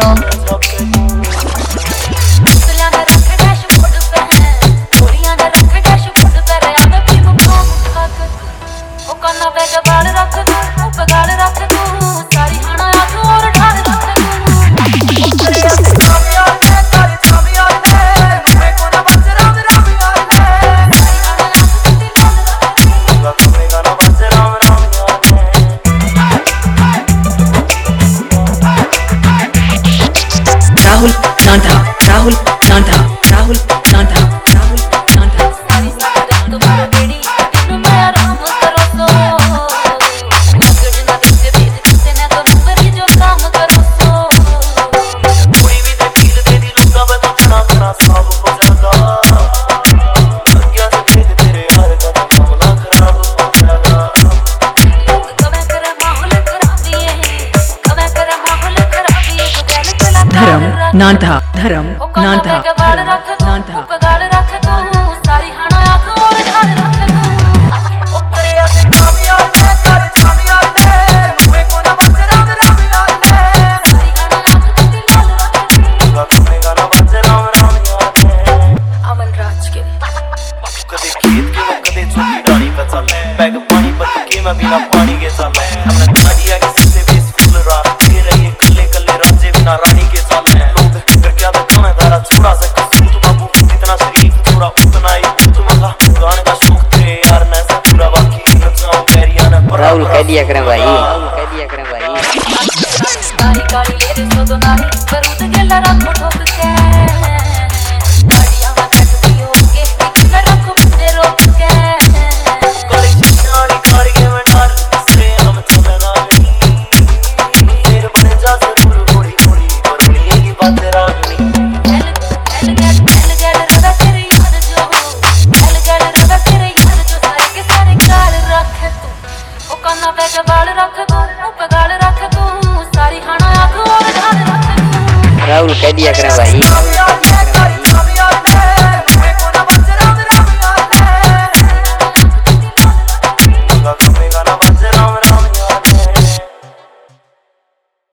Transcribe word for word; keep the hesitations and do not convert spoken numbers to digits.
राहुल नांधा राहुल नांधा राहुल नांधा राहुल नांधा तुम्हारा बेड़ी तुम मैं आराम करो सो लगना दिल के बीच तेने तो नंबर ही जो काम करो सो कोई भी तकदीर दे दी लूंगा मैं तो बना बना सब हो जाएगा क्या से तेरे तेरे यार का मामला खराब हो जाएगा कब करे माहौल खराबी है कब करे माहौल खराबी है धर्म नांधा धर्म नांधा नांधा पगार रख तू सारी हाना आंख और ध्यान रख तू ओकरे ऐसे कामयाब है सारे कामयाब है मुझे को ना बच राम राम याद है सारी हाना आंख तो दिल लाल रख तू मैं गाना बच राम राम याद है अमन राज के कदे खेत के कदे छोटी रानी पे चले बैग पानी पर के मैं बिना पानी के चले हमने गाड़िया के से बीस फुल रात के रही कल्ले कल्ले राजे बिना रानी के चले छोड़ा से कसूर तो बाबू इतना शरीफ छोड़ा उतना ही तुम्हारा गाने का शौक थे यार मैं सब पूरा बाकी नचाऊं पैरिया ना राहुल कह दिया करें भाई राहुल कह दिया करें भाई गाड़ी गाड़ी ले दे सो तो नारी बरूद के लड़ा को ठोक के गाड़ियां में बैठती हो के किधर रखो बंदे रोक के गली जानी कार के में डर से हम चलना नहीं तेरे बने जा जरूर थोड़ी थोड़ी बड़ी की बात रागनी राहुल कह दिया करें भाई।